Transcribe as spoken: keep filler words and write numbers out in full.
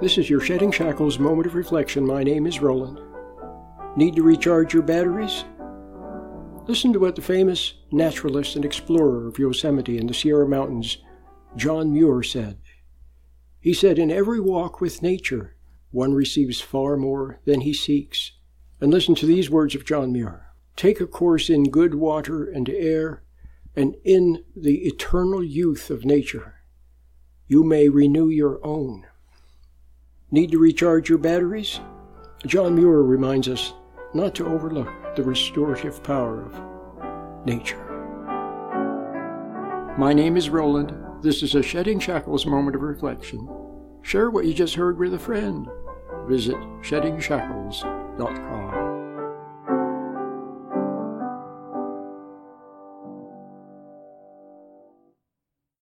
This is your Shedding Shackles moment of reflection. My name is Roland. Need to recharge your batteries? Listen to what the famous naturalist and explorer of Yosemite and the Sierra Mountains, John Muir, said. He said, "In every walk with nature, one receives far more than he seeks." And listen to these words of John Muir. "Take a course in good water and air, and in the eternal youth of nature, you may renew your own." Need to recharge your batteries? John Muir reminds us not to overlook the restorative power of nature. My name is Roland. This is a Shedding Shackles moment of reflection. Share what you just heard with a friend. Visit shedding shackles dot com.